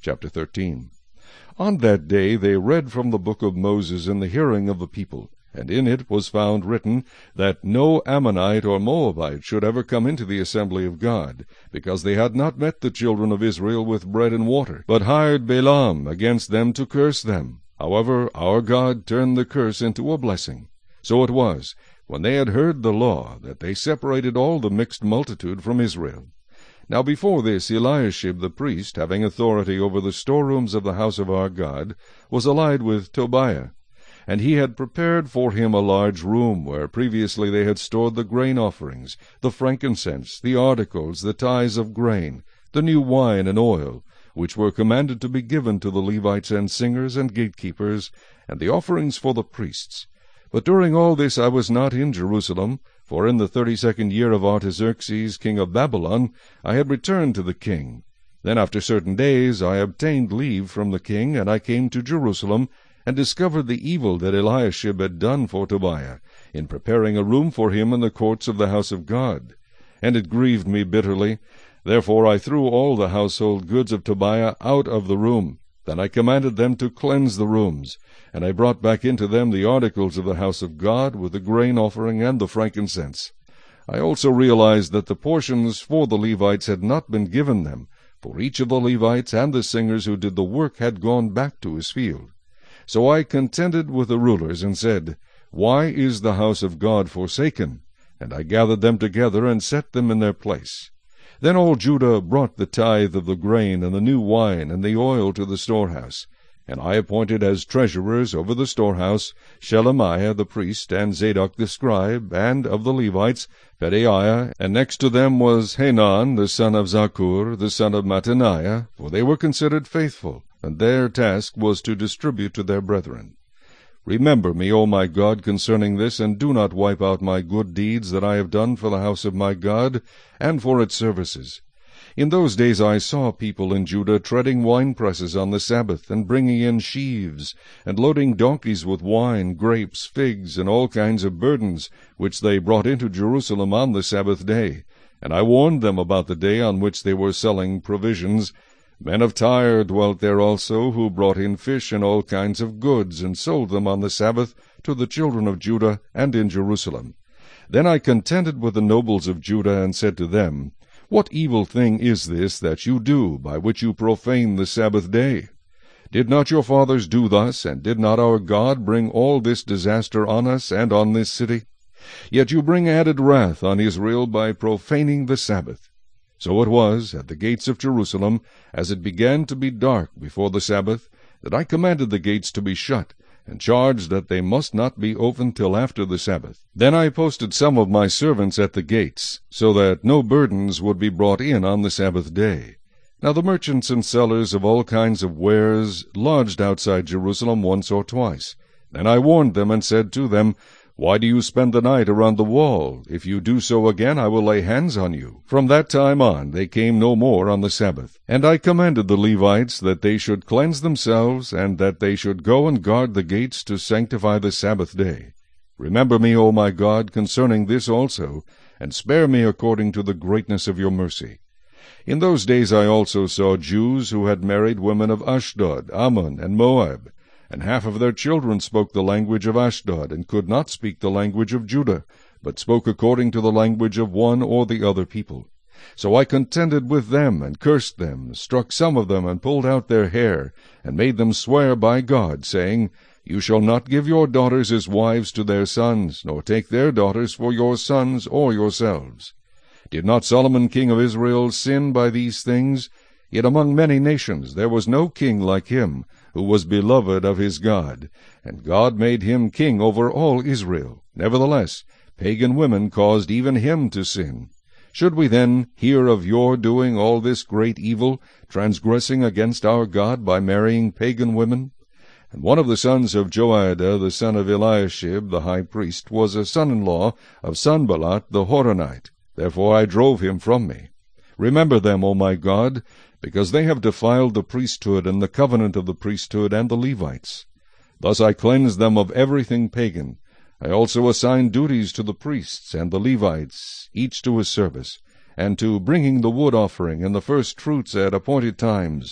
chapter 13. On that day they read from the book of Moses in the hearing of the people, and in it was found written that no Ammonite or Moabite should ever come into the assembly of God, because they had not met the children of Israel with bread and water, but hired Balaam against them to curse them. However, our God turned the curse into a blessing. So it was, when they had heard the law, that they separated all the mixed multitude from Israel. Now before this Eliashib the priest, having authority over the storerooms of the house of our God, was allied with Tobiah. And he had prepared for him a large room, where previously they had stored the grain offerings, the frankincense, the articles, the tithes of grain, the new wine and oil, which were commanded to be given to the Levites and singers and gatekeepers, and the offerings for the priests. But during all this I was not in Jerusalem, for in the 32nd year of Artaxerxes king of Babylon I had returned to the king. Then after certain days I obtained leave from the king, and I came to Jerusalem, and discovered the evil that Eliashib had done for Tobiah, in preparing a room for him in the courts of the house of God. And it grieved me bitterly. Therefore I threw all the household goods of Tobiah out of the room. Then I commanded them to cleanse the rooms, and I brought back into them the articles of the house of God, with the grain offering and the frankincense. I also realized that the portions for the Levites had not been given them, for each of the Levites and the singers who did the work had gone back to his field. So I contended with the rulers, and said, Why is the house of God forsaken? And I gathered them together, and set them in their place. Then all Judah brought the tithe of the grain, and the new wine, and the oil to the storehouse. And I appointed as treasurers over the storehouse Shelemiah the priest, and Zadok the scribe, and of the Levites Pedaiah, and next to them was Hanan the son of Zaccur, the son of Mattaniah, for they were considered faithful, and their task was to distribute to their brethren. Remember me, O my God, concerning this, and do not wipe out my good deeds that I have done for the house of my God, and for its services. In those days I saw people in Judah treading winepresses on the Sabbath, and bringing in sheaves, and loading donkeys with wine, grapes, figs, and all kinds of burdens, which they brought into Jerusalem on the Sabbath day. And I warned them about the day on which they were selling provisions. Men of Tyre dwelt there also, who brought in fish and all kinds of goods, and sold them on the Sabbath to the children of Judah and in Jerusalem. Then I contended with the nobles of Judah, and said to them, What evil thing is this that you do, by which you profane the Sabbath day? Did not your fathers do thus, and did not our God bring all this disaster on us and on this city? Yet you bring added wrath on Israel by profaning the Sabbath. So it was, at the gates of Jerusalem, as it began to be dark before the Sabbath, that I commanded the gates to be shut, and charged that they must not be opened till after the Sabbath. Then I posted some of my servants at the gates, so that no burdens would be brought in on the Sabbath day. Now the merchants and sellers of all kinds of wares lodged outside Jerusalem once or twice. Then I warned them, and said to them, Why do you spend the night around the wall? If you do so again, I will lay hands on you. From that time on they came no more on the Sabbath. And I commanded the Levites that they should cleanse themselves, and that they should go and guard the gates to sanctify the Sabbath day. Remember me, O my God, concerning this also, and spare me according to the greatness of your mercy. In those days I also saw Jews who had married women of Ashdod, Ammon, and Moab, and half of their children spoke the language of Ashdod, and could not speak the language of Judah, but spoke according to the language of one or the other people. So I contended with them, and cursed them, struck some of them, and pulled out their hair, and made them swear by God, saying, You shall not give your daughters as wives to their sons, nor take their daughters for your sons or yourselves. Did not Solomon king of Israel sin by these things? Yet among many nations there was no king like him, who was beloved of his God, and God made him king over all Israel. Nevertheless, pagan women caused even him to sin. Should we then hear of your doing all this great evil, transgressing against our God by marrying pagan women? And one of the sons of Joiada, the son of Eliashib, the high priest, was a son-in-law of Sanballat the Horonite. Therefore I drove him from me. Remember them, O my God, because they have defiled the priesthood and the covenant of the priesthood and the Levites. Thus I cleansed them of everything pagan. I also assigned duties to the priests and the Levites, each to his service, and to bringing the wood offering and the first fruits at appointed times.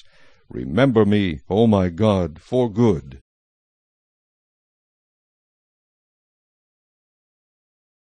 Remember me, O my God, for good.